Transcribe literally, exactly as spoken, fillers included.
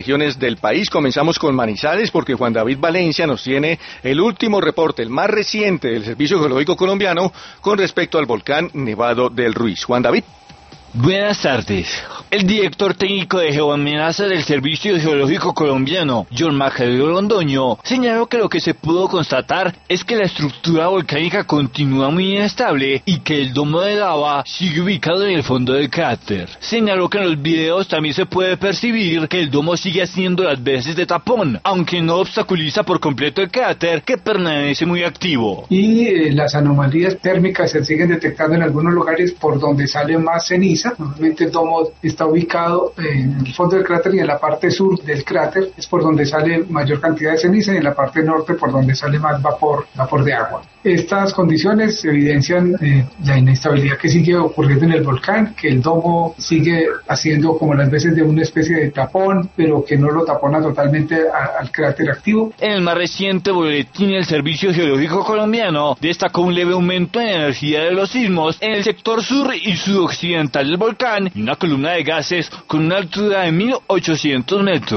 regiones del país. Comenzamos con Manizales porque Juan David Valencia nos tiene el último reporte, el más reciente del Servicio Geológico Colombiano con respecto al volcán Nevado del Ruiz. Juan David. Buenas tardes. El director técnico de geoamenazas del Servicio Geológico Colombiano, John Macario Londoño, señaló que lo que se pudo constatar es que la estructura volcánica continúa muy inestable y que el domo de lava sigue ubicado en el fondo del cráter. Señaló que en los videos también se puede percibir que el domo sigue haciendo las veces de tapón, aunque no obstaculiza por completo el cráter, que permanece muy activo. Y eh, las anomalías térmicas se siguen detectando en algunos lugares por donde sale más ceniza. Normalmente el domo está ubicado en el fondo del cráter y en la parte sur del cráter es por donde sale mayor cantidad de ceniza y en la parte norte por donde sale más vapor, vapor de agua. Estas condiciones evidencian eh, la inestabilidad que sigue ocurriendo en el volcán, que el domo sigue haciendo como las veces de una especie de tapón, pero que no lo tapona totalmente a, al cráter activo. En el más reciente boletín del Servicio Geológico Colombiano destacó un leve aumento en la energía de los sismos en el sector sur y sudoccidental del volcán y una columna de gases con una altura de mil ochocientos metros.